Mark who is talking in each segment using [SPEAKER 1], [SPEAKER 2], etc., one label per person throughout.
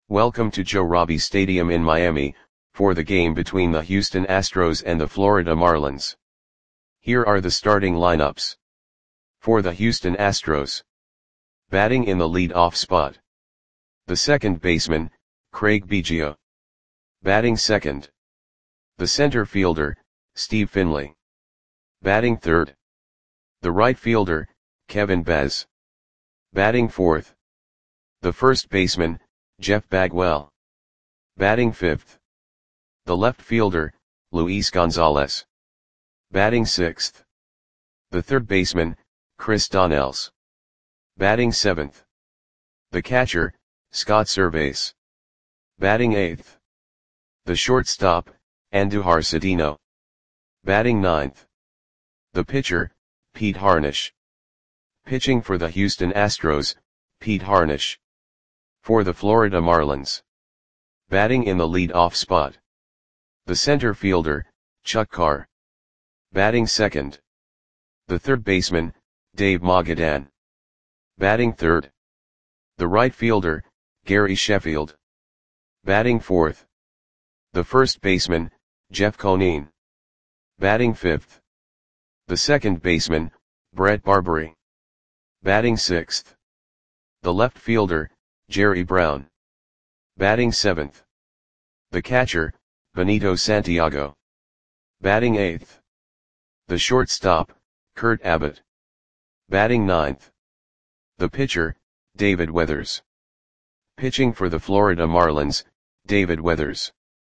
[SPEAKER 1] Welcome to Joe Robbie Stadium in Miami, for the game between the Houston Astros and the Florida Marlins. Here are the starting lineups. For the Houston Astros. Batting in the lead-off spot. The second baseman, Craig Biggio. Batting second. The center fielder, Steve Finley. Batting third. The right fielder, Kevin Baz. Batting fourth. The first baseman, Jeff Bagwell. Batting fifth. The left fielder, Luis Gonzalez. Batting sixth. The third baseman, Chris Donnells. Batting seventh. The catcher, Scott Servais. Batting eighth. The shortstop, Andujar Cedeno. Batting ninth. The pitcher, Pete Harnisch. Pitching for the Houston Astros, Pete Harnisch. For the Florida Marlins. Batting in the lead-off spot. The center fielder, Chuck Carr. Batting second. The third baseman, Dave Magadan. Batting third. The right fielder, Gary Sheffield. Batting fourth. The first baseman, Jeff Conine. Batting fifth. The second baseman, Brett Barbary. Batting sixth. The left fielder, Jerry Brown. Batting seventh. The catcher, Benito Santiago. Batting eighth. The shortstop, Kurt Abbott. Batting ninth. The pitcher, David Weathers. Pitching for the Florida Marlins, David Weathers.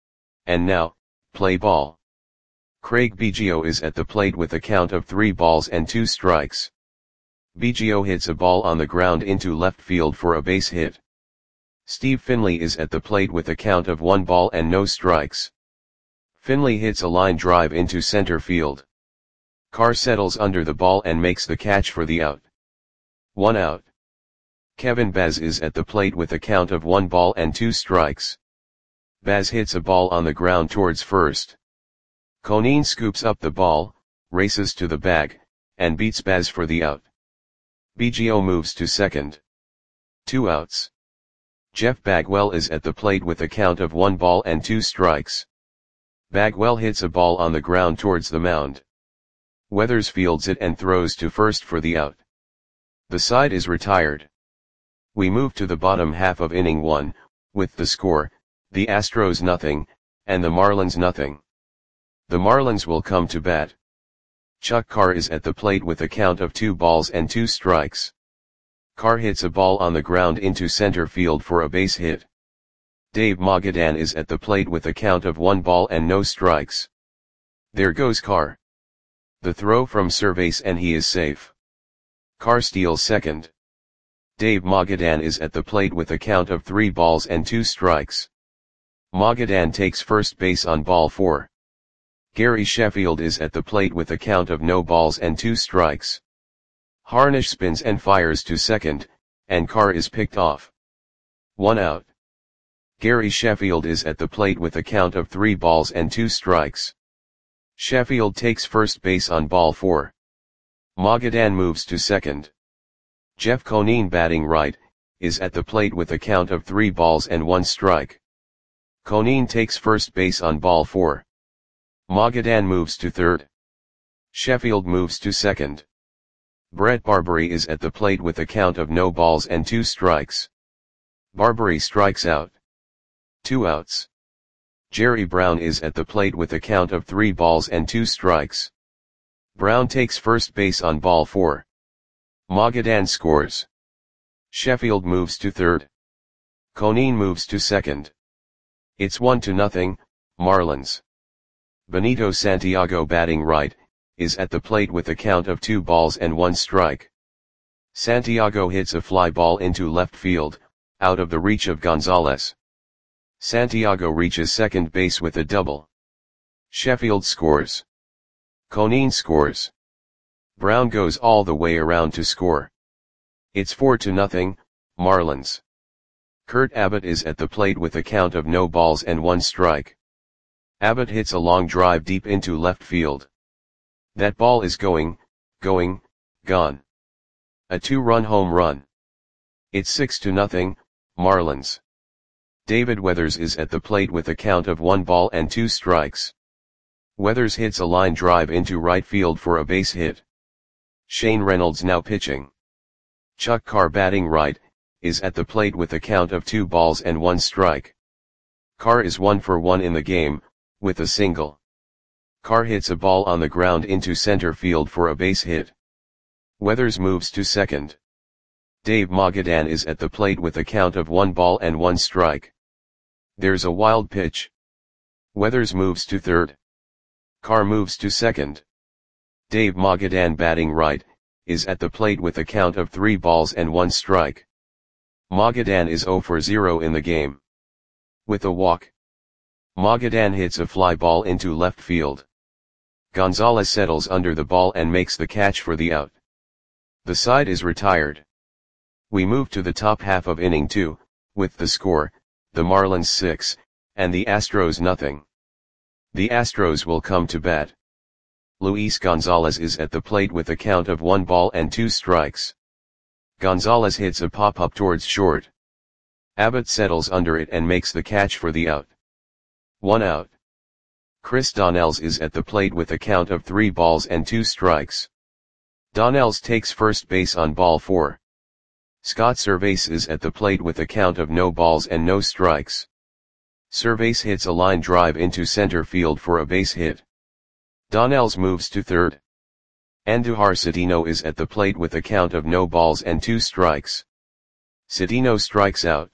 [SPEAKER 1] And now, play ball. Craig Biggio is at the plate with a count of 3 balls and 2 strikes. Biggio hits a ball on the ground into left field for a base hit. Steve Finley is at the plate with a count of 1 ball and no strikes. Finley hits a line drive into center field. Carr settles under the ball and makes the catch for the out. 1 out. Kevin Baz is at the plate with a count of 1 ball and 2 strikes. Baz hits a ball on the ground towards first. Conine scoops up the ball, races to the bag, and beats Baz for the out. Biggio moves to second. 2 outs. Jeff Bagwell is at the plate with a count of 1 ball and 2 strikes. Bagwell hits a ball on the ground towards the mound. Weathers fields it and throws to first for the out. The side is retired. We move to the bottom half of inning 1, with the score, the Astros nothing, and the Marlins nothing. The Marlins will come to bat. Chuck Carr is at the plate with a count of 2 balls and 2 strikes. Carr hits a ball on the ground into center field for a base hit. Dave Magadan is at the plate with a count of 1 ball and no strikes. There goes Carr. The throw from Servais and he is safe. Carr steals second. Dave Magadan is at the plate with a count of 3 balls and 2 strikes. Magadan takes first base on ball 4. Gary Sheffield is at the plate with a count of no balls and 2 strikes. Harnisch spins and fires to second, and Carr is picked off. 1 out. Gary Sheffield is at the plate with a count of 3 balls and 2 strikes. Sheffield takes first base on ball 4. Magadan moves to second. Jeff Conine batting right, is at the plate with a count of 3 balls and 1 strike. Conine takes first base on ball 4. Magadan moves to third. Sheffield moves to second. Brett Barbary is at the plate with a count of no balls and 2 strikes. Barbary strikes out. 2 outs. Jerry Brown is at the plate with a count of 3 balls and 2 strikes. Brown takes first base on ball 4. Magadan scores. Sheffield moves to third. Conine moves to second. It's 1-0, Marlins. Benito Santiago batting right, is at the plate with a count of 2 balls and 1 strike. Santiago hits a fly ball into left field, out of the reach of Gonzalez. Santiago reaches second base with a double. Sheffield scores. Conine scores. Brown goes all the way around to score. It's 4-0, Marlins. Kurt Abbott is at the plate with a count of no balls and 1 strike. Abbott hits a long drive deep into left field. That ball is gone. A 2-run home run. It's 6-0, Marlins. David Weathers is at the plate with a count of 1 ball and 2 strikes. Weathers hits a line drive into right field for a base hit. Shane Reynolds now pitching. Chuck Carr batting right, is at the plate with a count of 2 balls and 1 strike. Carr is 1 for 1 in the game, with a single. Carr hits a ball on the ground into center field for a base hit. Weathers moves to second. Dave Magadan is at the plate with a count of 1 ball and 1 strike. There's a wild pitch. Weathers moves to third. Carr moves to second. Dave Magadan batting right, is at the plate with a count of 3 balls and 1 strike. Magadan is 0 for 0 in the game. With a walk. Magadan hits a fly ball into left field. Gonzalez settles under the ball and makes the catch for the out. The side is retired. We move to the top half of inning 2, with the score, the Marlins 6, and the Astros nothing. The Astros will come to bat. Luis Gonzalez is at the plate with a count of 1 ball and 2 strikes. Gonzalez hits a pop-up towards short. Abbott settles under it and makes the catch for the out. 1 out. Chris Donnells is at the plate with a count of 3 balls and 2 strikes. Donnells takes first base on ball 4. Scott Servais is at the plate with a count of no balls and no strikes. Servais hits a line drive into center field for a base hit. Donnells moves to third. Andujar Cedeno is at the plate with a count of no balls and 2 strikes. Cedeno strikes out.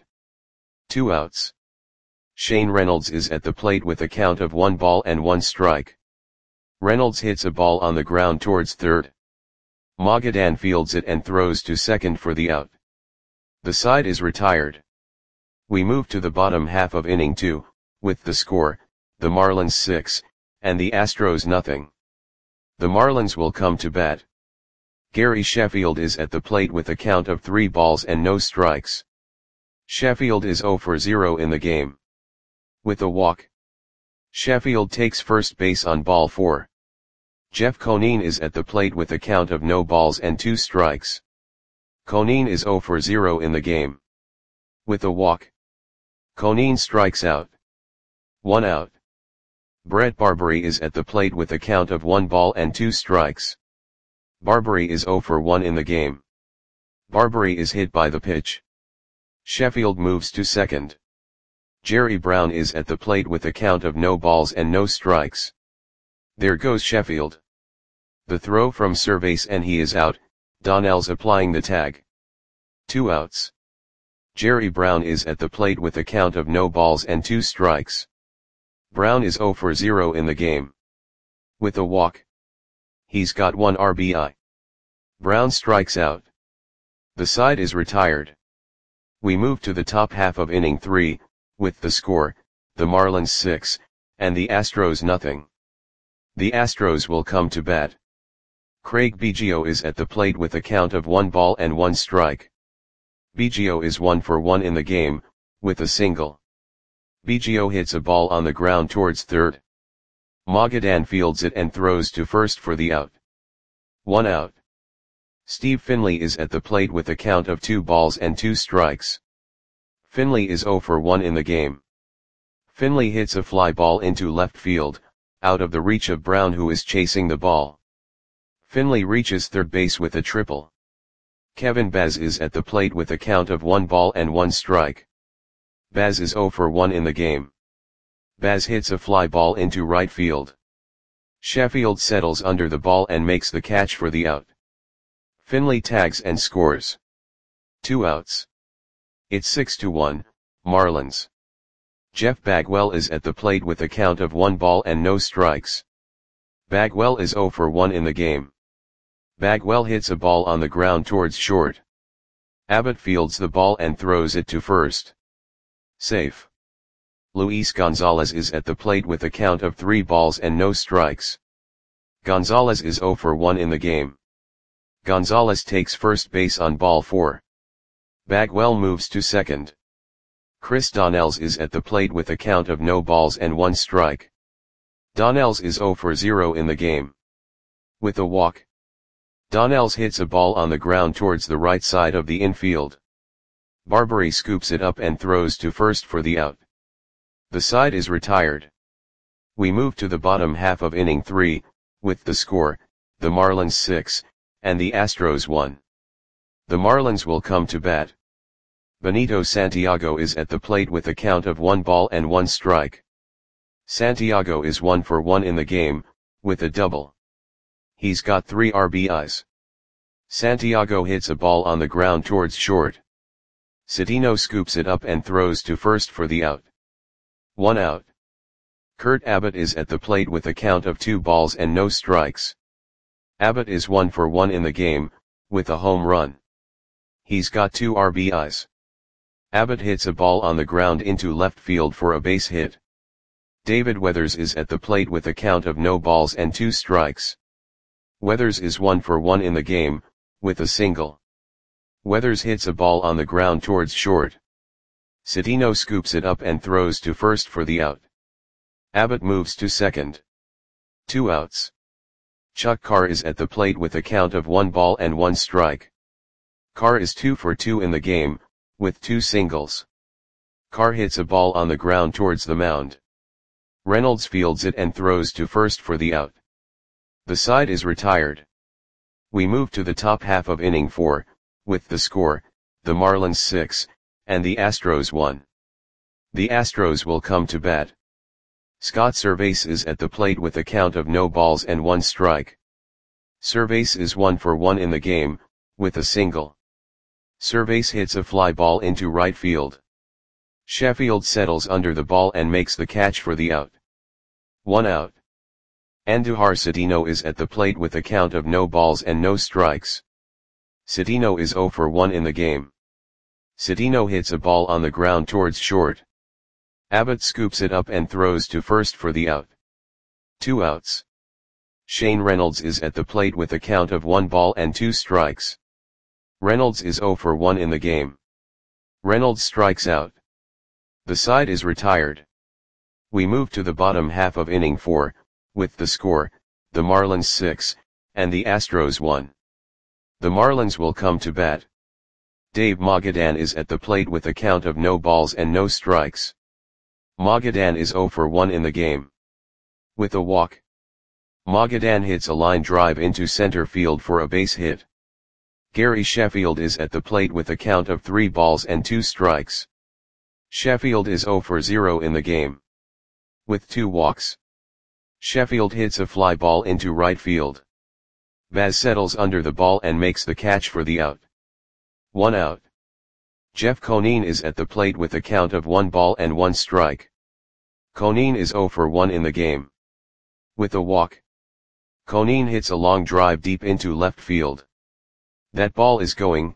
[SPEAKER 1] 2 outs. Shane Reynolds is at the plate with a count of 1 ball and 1 strike. Reynolds hits a ball on the ground towards third. Magadan fields it and throws to second for the out. The side is retired. We move to the bottom half of inning 2, with the score, the Marlins 6, and the Astros nothing. The Marlins will come to bat. Gary Sheffield is at the plate with a count of 3 balls and no strikes. Sheffield is 0 for 0 in the game. With a walk. Sheffield takes first base on ball 4. Jeff Conine is at the plate with a count of no balls and 2 strikes. Conine is 0 for 0 in the game. With a walk. Conine strikes out. 1 out. Brett Barbary is at the plate with a count of 1 ball and 2 strikes. Barbary is 0 for 1 in the game. Barbary is hit by the pitch. Sheffield moves to second. Jerry Brown is at the plate with a count of no balls and no strikes. There goes Sheffield. The throw from Servais and he is out, Donnells applying the tag. 2 outs. Jerry Brown is at the plate with a count of no balls and 2 strikes. Brown is 0 for 0 in the game. With a walk. He's got 1 RBI. Brown strikes out. The side is retired. We move to the top half of inning 3, with the score, the Marlins 6, and the Astros nothing. The Astros will come to bat. Craig Biggio is at the plate with a count of 1 ball and 1 strike. Biggio is 1 for 1 in the game, with a single. Biggio hits a ball on the ground towards third. Magadan fields it and throws to first for the out. 1 out. Steve Finley is at the plate with a count of 2 balls and 2 strikes. Finley is 0 for 1 in the game. Finley hits a fly ball into left field, out of the reach of Brown who is chasing the ball. Finley reaches third base with a triple. Kevin Baz is at the plate with a count of 1 ball and 1 strike. Baz is 0 for 1 in the game. Baz hits a fly ball into right field. Sheffield settles under the ball and makes the catch for the out. Finley tags and scores. 2 outs. It's 6-1, Marlins. Jeff Bagwell is at the plate with a count of 1 ball and no strikes. Bagwell is 0 for 1 in the game. Bagwell hits a ball on the ground towards short. Abbott fields the ball and throws it to first. Safe. Luis Gonzalez is at the plate with a count of 3 balls and no strikes. Gonzalez is 0 for 1 in the game. Gonzalez takes first base on ball 4. Bagwell moves to second. Chris Donnells is at the plate with a count of no balls and 1 strike. Donnells is 0 for 0 in the game. With a walk. Donnells hits a ball on the ground towards the right side of the infield. Barbary scoops it up and throws to first for the out. The side is retired. We move to the bottom half of inning 3, with the score, the Marlins 6, and the Astros 1. The Marlins will come to bat. Benito Santiago is at the plate with a count of 1 ball and 1 strike. Santiago is 1 for 1 in the game, with a double. He's got 3 RBIs. Santiago hits a ball on the ground towards short. Cedeno scoops it up and throws to first for the out. 1 out. Kurt Abbott is at the plate with a count of 2 balls and no strikes. Abbott is 1 for 1 in the game, with a home run. He's got 2 RBIs. Abbott hits a ball on the ground into left field for a base hit. David Weathers is at the plate with a count of no balls and 2 strikes. Weathers is 1 for 1 in the game, with a single. Weathers hits a ball on the ground towards short. Cedeno scoops it up and throws to first for the out. Abbott moves to second. 2 outs. Chuck Carr is at the plate with a count of 1 ball and 1 strike. Carr is 2 for 2 in the game, with 2 singles. Carr hits a ball on the ground towards the mound. Reynolds fields it and throws to first for the out. The side is retired. We move to the top half of inning 4, with the score, the Marlins 6, and the Astros 1. The Astros will come to bat. Scott Servais is at the plate with a count of no balls and 1 strike. Servais is 1 for 1 in the game, with a single. Servais hits a fly ball into right field. Sheffield settles under the ball and makes the catch for the out. 1 out. Andujar Cedeno is at the plate with a count of no balls and no strikes. Cedeno is 0 for 1 in the game. Cedeno hits a ball on the ground towards short. Abbott scoops it up and throws to first for the out. 2 outs. Shane Reynolds is at the plate with a count of 1 ball and 2 strikes. Reynolds is 0 for 1 in the game. Reynolds strikes out. The side is retired. We move to the bottom half of inning 4, with the score, the Marlins 6, and the Astros 1. The Marlins will come to bat. Dave Magadan is at the plate with a count of no balls and no strikes. Magadan is 0 for 1 in the game. With a walk. Magadan hits a line drive into center field for a base hit. Gary Sheffield is at the plate with a count of 3 balls and 2 strikes. Sheffield is 0 for 0 in the game. With 2 walks. Sheffield hits a fly ball into right field. Baz settles under the ball and makes the catch for the out. 1 out. Jeff Conine is at the plate with a count of 1 ball and 1 strike. Conine is 0 for 1 in the game. With a walk. Conine hits a long drive deep into left field. That ball is gone.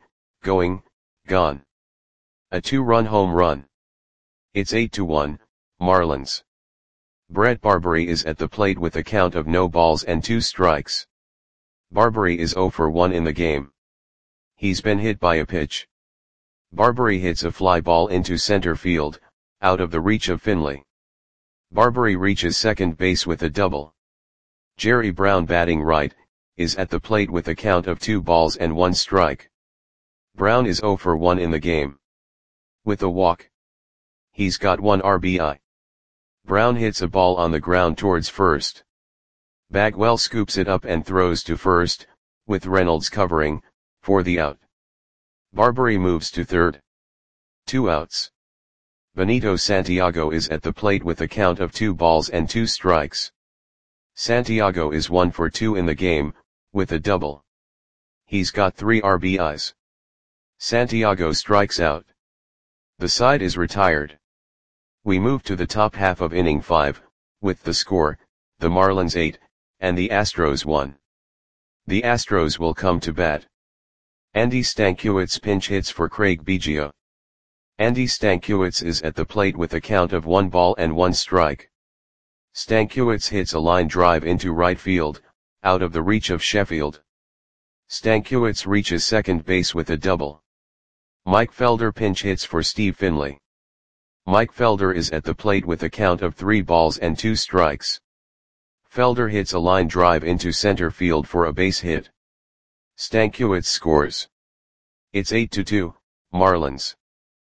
[SPEAKER 1] A 2-run home run. It's 8-1, Marlins. Brett Barbary is at the plate with a count of no balls and 2 strikes. Barbary is 0 for 1 in the game. He's been hit by a pitch. Barbary hits a fly ball into center field, out of the reach of Finley. Barbary reaches second base with a double. Jerry Brown, batting right, is at the plate with a count of 2 balls and 1 strike. Brown is 0 for 1 in the game. With a walk. He's got 1 RBI. Brown hits a ball on the ground towards first. Bagwell scoops it up and throws to first, with Reynolds covering, for the out. Barbary moves to third. 2 outs. Benito Santiago is at the plate with a count of 2 balls and 2 strikes. Santiago is 1 for 2 in the game, with a double. He's got 3 RBIs. Santiago strikes out. The side is retired. We move to the top half of inning 5, with the score, the Marlins 8, and the Astros 1. The Astros will come to bat. Andy Stankiewicz pinch hits for Craig Biggio. Andy Stankiewicz is at the plate with a count of 1 ball and 1 strike. Stankiewicz hits a line drive into right field, out of the reach of Sheffield. Stankiewicz reaches second base with a double. Mike Felder pinch hits for Steve Finley. Mike Felder is at the plate with a count of 3 balls and 2 strikes. Felder hits a line drive into center field for a base hit. Stankiewicz scores. It's 8-2, Marlins.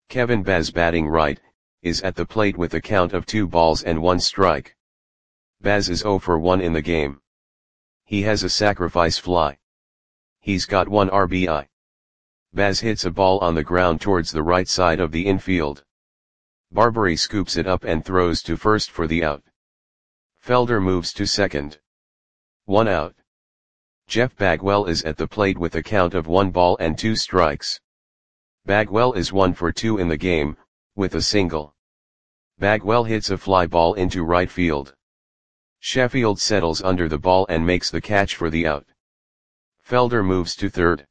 [SPEAKER 1] Kevin Baz batting right, is at the plate with a count of 2 balls and 1 strike. Baz is 0 for 1 in the game. He has a sacrifice fly. He's got 1 RBI. Baz hits a ball on the ground towards the right side of the infield. Barbary scoops it up and throws to first for the out. Felder moves to second. 1 out. Jeff Bagwell is at the plate with a count of 1 ball and 2 strikes. Bagwell is 1 for 2 in the game, with a single. Bagwell hits a fly ball into right field. Sheffield settles under the ball and makes the catch for the out. Felder moves to third.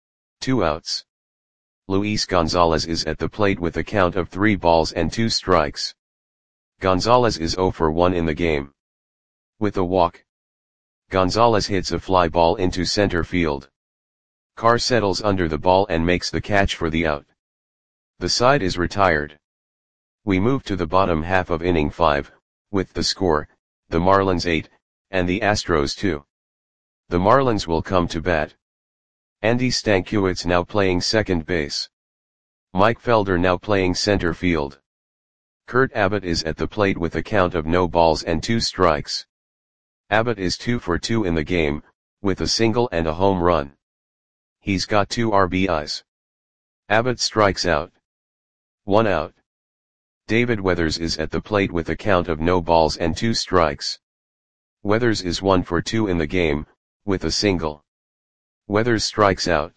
[SPEAKER 1] 2 outs. Luis Gonzalez is at the plate with a count of 3 balls and 2 strikes. Gonzalez is 0 for 1 in the game. With a walk. Gonzalez hits a fly ball into center field. Carr settles under the ball and makes the catch for the out. The side is retired. We move to the bottom half of inning 5, with the score, the Marlins 8, and the Astros 2. The Marlins will come to bat. Andy Stankiewicz now playing second base. Mike Felder now playing center field. Kurt Abbott is at the plate with a count of no balls and 2 strikes. Abbott is 2 for 2 in the game, with a single and a home run. He's got 2 RBIs. Abbott strikes out. 1 out. David Weathers is at the plate with a count of no balls and 2 strikes. Weathers is 1 for 2 in the game, with a single. Weathers strikes out.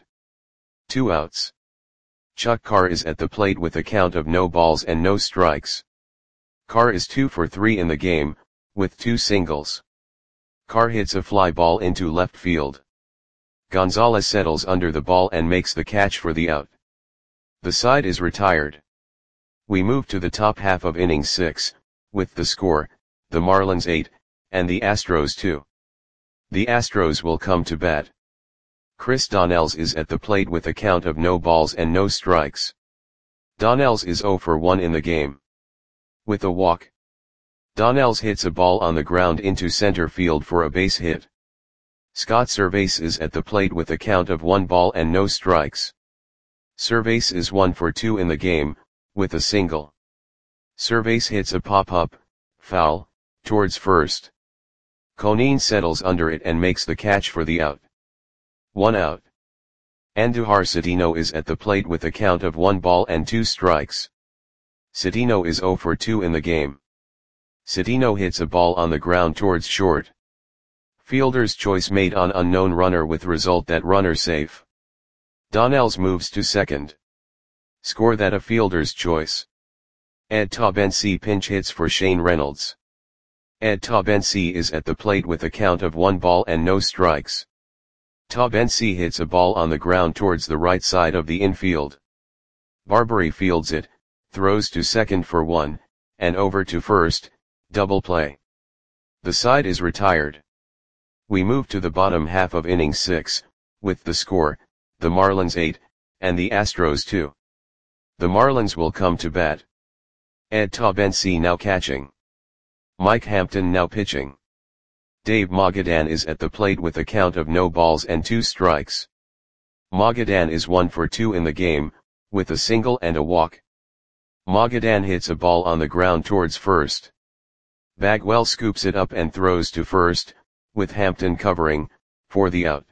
[SPEAKER 1] 2 outs. Chuck Carr is at the plate with a count of no balls and no strikes. Carr is 2 for 3 in the game, with 2 singles. Carr hits a fly ball into left field. Gonzalez settles under the ball and makes the catch for the out. The side is retired. We move to the top half of inning 6, with the score, the Marlins 8, and the Astros 2. The Astros will come to bat. Chris Donnells is at the plate with a count of no balls and no strikes. Donnells is 0 for 1 in the game. With a walk. Donnells hits a ball on the ground into center field for a base hit. Scott Servais is at the plate with a count of 1 ball and no strikes. Servais is 1 for 2 in the game, with a single. Servais hits a pop-up, foul, towards first. Conine settles under it and makes the catch for the out. 1 out. Andujar Cedeno is at the plate with a count of 1 ball and 2 strikes. Cedeno is 0 for 2 in the game. Cedeno hits a ball on the ground towards short. Fielder's choice made on unknown runner with result that runner safe. Donnells moves to second. Score that a fielder's choice. Ed Taubensee pinch hits for Shane Reynolds. Ed Taubensee is at the plate with a count of 1 ball and no strikes. Taubensee hits a ball on the ground towards the right side of the infield. Barbary fields it, throws to second for 1, and over to first, double play. The side is retired. We move to the bottom half of inning 6, with the score, the Marlins 8, and the Astros 2. The Marlins will come to bat. Ed Taubensee now catching. Mike Hampton now pitching. Dave Magadan is at the plate with a count of no balls and 2 strikes. Magadan is 1 for 2 in the game, with a single and a walk. Magadan hits a ball on the ground towards first. Bagwell scoops it up and throws to first, with Hampton covering, for the out.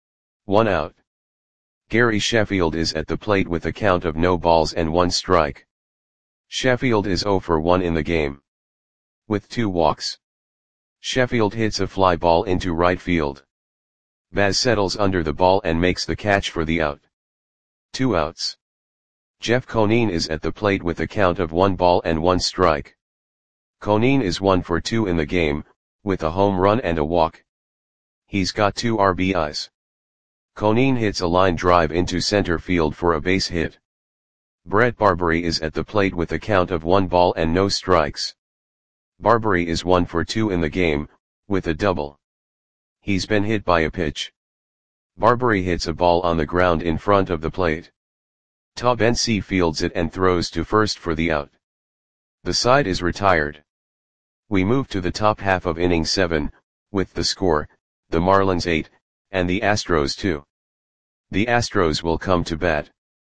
[SPEAKER 1] 1 out. Gary Sheffield is at the plate with a count of no balls and 1 strike. Sheffield is 0 for 1 in the game. With 2 walks. Sheffield hits a fly ball into right field. Baz settles under the ball and makes the catch for the out. 2 outs. Jeff Conine is at the plate with a count of 1 ball and 1 strike. Conine is 1 for 2 in the game, with a home run and a walk. He's got 2 RBIs. Conine hits a line drive into center field for a base hit. Brett Barbary is at the plate with a count of 1 ball and no strikes. Barbary is 1 for 2 in the game, with a double. He's been hit by a pitch. Barbary hits a ball on the ground in front of the plate. Taubensee fields it and throws to first for the out. The side is retired. We move to the top half of inning 7, with the score, the Marlins 8, and the Astros 2. The Astros will come to bat.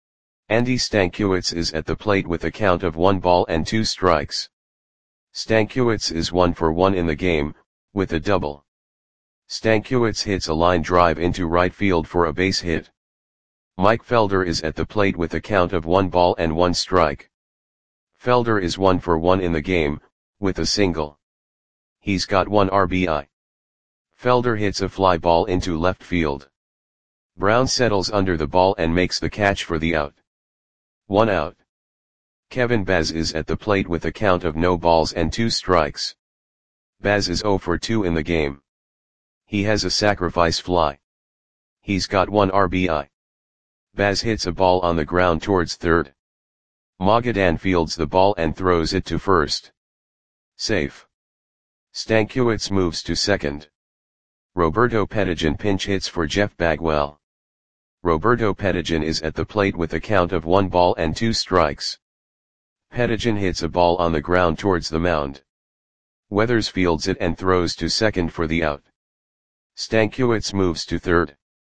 [SPEAKER 1] Andy Stankiewicz is at the plate with a count of 1 ball and 2 strikes. Stankiewicz is 1 for 1 in the game, with a double. Stankiewicz hits a line drive into right field for a base hit. Mike Felder is at the plate with a count of 1 ball and 1 strike. Felder is 1 for 1 in the game, with a single. He's got 1 RBI. Felder hits a fly ball into left field. Brown settles under the ball and makes the catch for the out. 1 out. Kevin Baz is at the plate with a count of no balls and 2 strikes. Baz is 0 for 2 in the game. He has a sacrifice fly. He's got 1 RBI. Baz hits a ball on the ground towards third. Magadan fields the ball and throws it to first. Safe. Stankiewicz moves to second. Roberto Pettigian pinch hits for Jeff Bagwell. Roberto Pettigian is at the plate with a count of 1 ball and 2 strikes. Pettigian hits a ball on the ground towards the mound. Weathers fields it and throws to second for the out. Stankiewicz moves to third.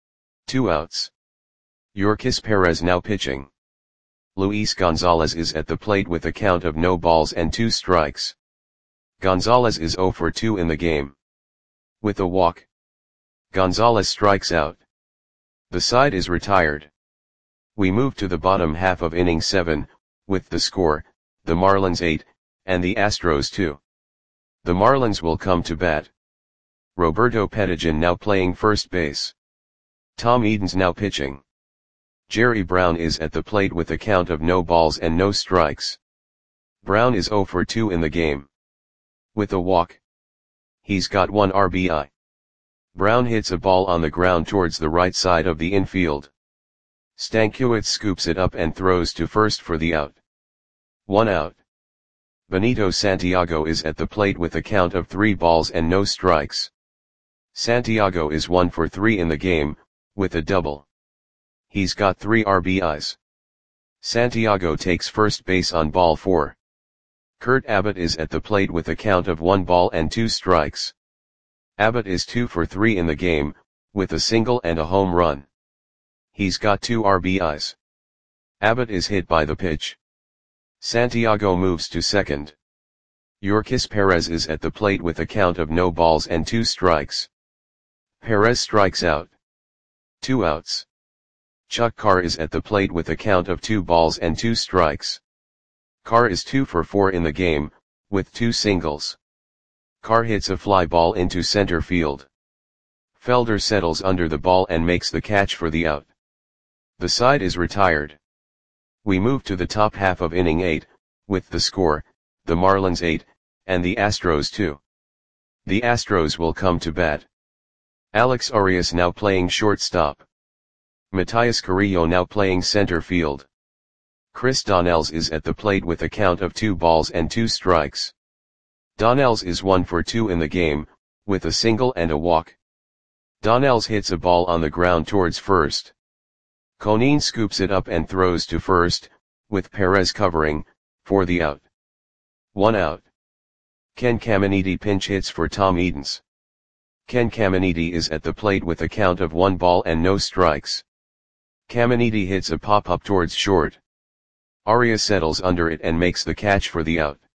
[SPEAKER 1] 2 outs. Yorkis Perez now pitching. Luis Gonzalez is at the plate with a count of no balls and 2 strikes. Gonzalez is 0 for 2 in the game. With a walk, Gonzalez strikes out. The side is retired. We move to the bottom half of inning 7, with the score, the Marlins 8, and the Astros 2. The Marlins will come to bat. Roberto Pettigian now playing first base. Tom Edens now pitching. Jerry Brown is at the plate with a count of no balls and no strikes. Brown is 0 for 2 in the game. With a walk, he's got 1 RBI. Brown hits a ball on the ground towards the right side of the infield. Stankiewicz scoops it up and throws to first for the out. 1 out. Benito Santiago is at the plate with a count of 3 balls and no strikes. Santiago is 1 for 3 in the game, with a double. He's got 3 RBIs. Santiago takes first base on ball 4. Kurt Abbott is at the plate with a count of 1 ball and 2 strikes. Abbott is 2 for 3 in the game, with a single and a home run. He's got 2 RBIs. Abbott is hit by the pitch. Santiago moves to second. Yorkis Perez is at the plate with a count of no balls and 2 strikes. Perez strikes out. 2 outs. Chuck Carr is at the plate with a count of 2 balls and 2 strikes. Carr is 2 for 4 in the game, with 2 singles. Carr hits a fly ball into center field. Felder settles under the ball and makes the catch for the out. The side is retired. We move to the top half of inning 8, with the score, the Marlins 8, and the Astros 2. The Astros will come to bat. Alex Arias now playing shortstop. Matias Carrillo now playing center field. Chris Donnells is at the plate with a count of 2 balls and 2 strikes. Donnells is 1 for 2 in the game, with a single and a walk. Donnells hits a ball on the ground towards first. Conine scoops it up and throws to first, with Perez covering, for the out. 1 out. Ken Caminiti pinch hits for Tom Edens. Ken Caminiti is at the plate with a count of 1 ball and no strikes. Caminiti hits a pop-up towards short. Arias settles under it and makes the catch for the out.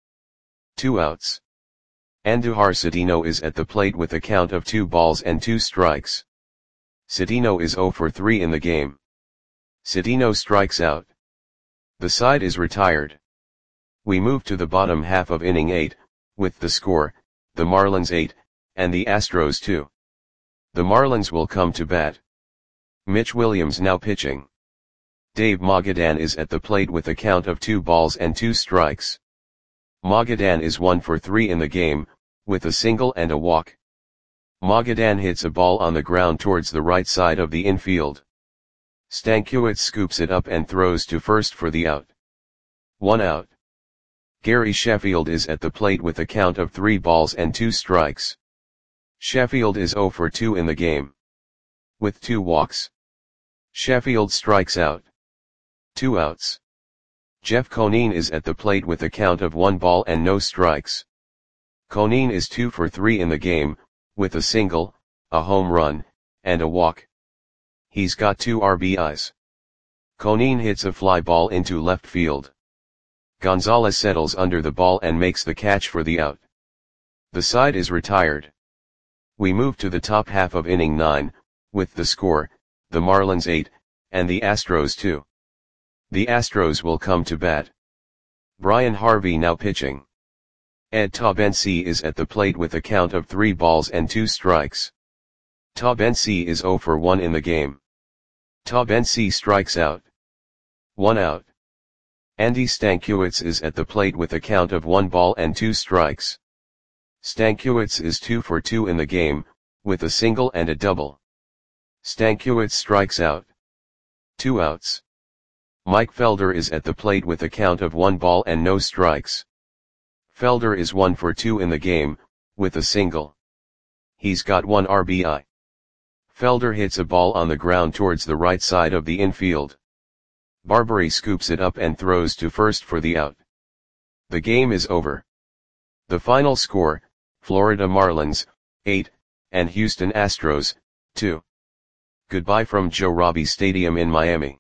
[SPEAKER 1] 2 outs. Andujar Cedeno is at the plate with a count of 2 balls and 2 strikes. Cedeno is 0 for 3 in the game. Cedeno strikes out. The side is retired. We move to the bottom half of inning 8, with the score, the Marlins 8, and the Astros 2. The Marlins will come to bat. Mitch Williams now pitching. Dave Magadan is at the plate with a count of 2 balls and 2 strikes. Magadan is 1 for 3 in the game, with a single and a walk. Magadan hits a ball on the ground towards the right side of the infield. Stankiewicz scoops it up and throws to first for the out. 1 out. Gary Sheffield is at the plate with a count of 3 balls and 2 strikes. Sheffield is 0 for 2 in the game. With 2 walks. Sheffield strikes out. 2 outs. Jeff Conine is at the plate with a count of 1 ball and no strikes. Conine is 2 for 3 in the game, with a single, a home run, and a walk. He's got 2 RBIs. Conine hits a fly ball into left field. Gonzalez settles under the ball and makes the catch for the out. The side is retired. We move to the top half of inning 9, with the score, the Marlins 8, and the Astros 2. The Astros will come to bat. Brian Harvey now pitching. Ed Taubensee is at the plate with a count of 3 balls and 2 strikes. Taubensee is 0 for 1 in the game. Taubensee strikes out. 1 out. Andy Stankiewicz is at the plate with a count of 1 ball and 2 strikes. Stankiewicz is 2 for 2 in the game, with a single and a double. Stankiewicz strikes out. 2 outs. Mike Felder is at the plate with a count of 1 ball and no strikes. Felder is 1 for 2 in the game, with a single. He's got 1 RBI. Felder hits a ball on the ground towards the right side of the infield. Barbary scoops it up and throws to first for the out. The game is over. The final score, Florida Marlins, 8, and Houston Astros, 2. Goodbye from Joe Robbie Stadium in Miami.